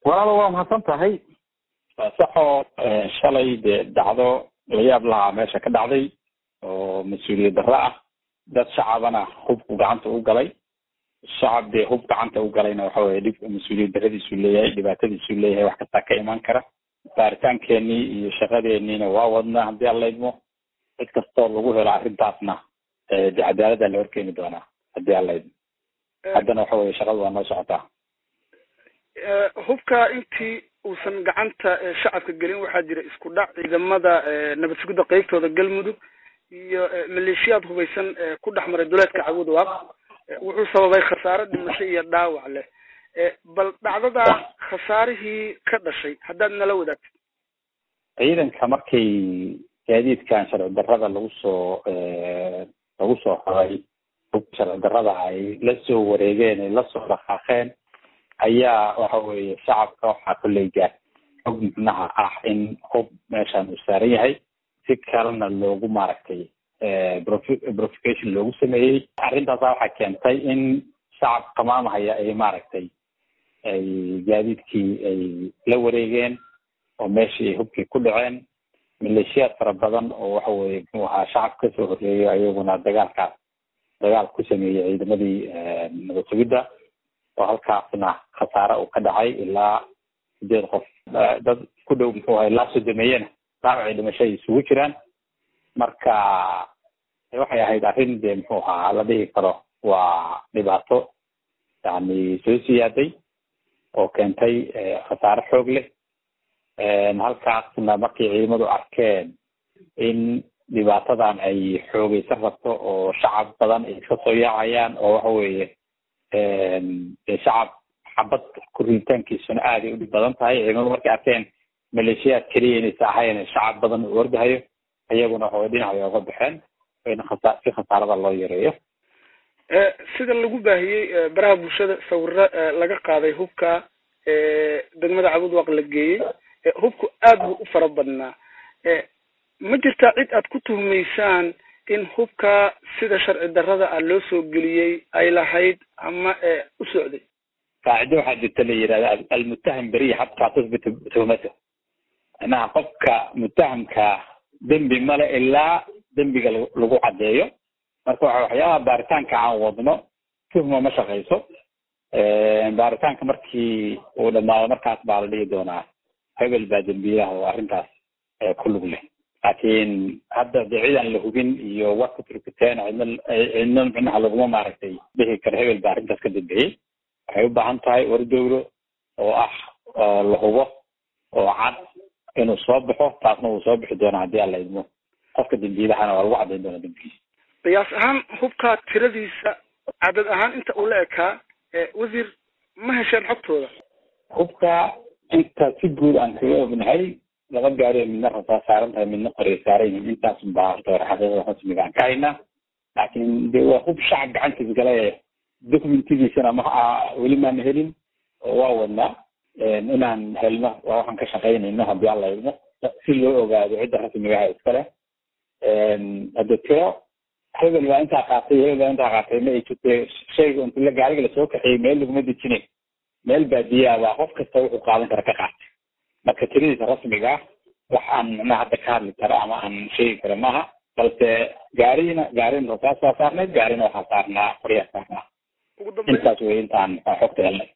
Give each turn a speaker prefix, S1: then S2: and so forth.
S1: waa mahadsan tahay. saxo shalay dhacdo la yaab lahaa meesha ka dhacday oo mas'uuliyad darro ah. dad shacabana hubku gacanta u galay. shacab hub gacanta u galayna waxa weeye dhib mas'uuliyad darradiisu leeyahay, dhibaatadiisu leeyahay, wax kasta ka iman kara. baaritaankeennii iyo shaqadeennina waa wadnaa haddii alla idmo. cid kastoo lagu helo arrintaasna cadaaladda la horkeeni doonaa haddii alla idmo. haddana waxa weeye shaqadu waa noo socotaa.
S2: hubka intii uusan gacanta shacabka gelin waxaa jira isku dhac ciidamada nabad sugidda qaybtooda galmudug iyo maleeshiyaad hubeysan ku dhex maray duleedka Cabud Waaq wuxuu sababay khasaare dhimasho iyo dhaawac leh. bal dhacdada khasaarihii ka dhashay haddaad nala wadaagtid.
S1: ciidanka markay gaadiidkan sharci darrada lagu soo xoray sharci darrada ay la soo wareegeen ay la soo dhaqaaqeen ayaa waxa weeye shacabka waxaa kulley gaar xog micnaha ah in hub meeshaan uu saaran yahay si kalena loogu maaragtay provocation loogu sameeyey. arrintaasa waxaa keentay in shacab tamaamahaya ay maaragtay ay gaadiidkii ay la wareegeen oo meeshii ay hubkii ku dhaceen. maleeshiyaad fara badan oo waxa weeye muxuu ahaa shacab kasoo horreeyo ayaguna dagaal ku sameeyey ciidamadii nabad sugidda oo halkaasna khasaare uu ka dhacay ilaa 8 qof. dad ku dhow muxuu ahaa ilaa 30 dhaawacii dhimasho ay isugu jiraan. marka waxay ahayd arrin muxuu ahaa la dhihi karo waa dhibaato yani soo siyaaday oo keentay khasaare xoog leh. halkaasna markay ciidamadu arkeen in dhibaatadan ay xoogaysan rabto oo shacab badan ay kasoo yaacayaan oo waxa weeye shacab xabad kuritaankiisuna aad ay u dhib badan tahay. ciidamadu markay arkeen maleeshiyaad keliya inaysa ahayn shacab badan u ordahayo iyaguna waxay dhinacay uga baxeen in si khasaarada loo yareeyo.
S2: sida lagu baahiyey baraha bulshada sawirro laga qaaday hubka degmada Cabud Waaq la geeyey hubku aad buu u fara badnaa. ma jirtaa cid aad ku tuhmaysaan in hubka sida sharci darrada ah loo soo geliyey ay lahayd ama u socday?
S1: qaacido waxaa jirta la yidhahda almuttaham beri xataa tasbita tuhmata. macnaha qofka muttahamka dembi male ilaa dembiga lagu caddeeyo. marka waxyaabaha baaritaanka aan wadno tuhma ma shaqayso. baaritaanka markii uu dhamaado markaas baa la dhihi doonaa hebel baa dembiilaha oo arrintaas ku lug leh. laakiin hadda ciidan la hubin iyo warka turkitaan cidna micnaha laguma maaragtay dhihi karo hebel baa arrintaas ka dambeeyey. waxay u baahan tahay war dowlo oo ah la hubo oo cad inuu soo baxo. taasna wuu soo bixi doonaa haddii alla idmo. qofka dembiilahana waa lagu caddayn doonaa dembigiisa.
S2: qiyaas ahaan hubka tiradiisa cadad ahaan inta uu la ekaa wasiir ma hesheen xogtooda?
S1: hubka inta si guud aan kaga ognahay 2 gaari midna rasaa saaran tahay midna qori saaran yihiin. intaas baa horta xaqiiqada rasmiga aan ka haynaa. laakiin waa hub shacab gacantiisa galay dokumentigiisana weli maan helin oo waa wadnaa inaan helno. waa waxaan ka shaqaynayno haddii alla idmo si loo ogaado cidda rasmiga ah iskale. hadda tiro hebel baa intaa qaatay hebel baa intaa qaatay ma ay jirtay. shayga inta la gaariga lasoo kaxeeyey meel laguma dejinay. meel baadiyaa baa qof kasta wuxuu qaadan kara ka qaatay. marka tiradiisa rasmiga ah wax aan macnaha hadda ka hadli karo ama aan sheegi karo maaha. balse gaarina rasaas baa saarnayd, gaarina waxaa saarnaa qoryaa saarnaa. intaas wey intaan xogta helnay.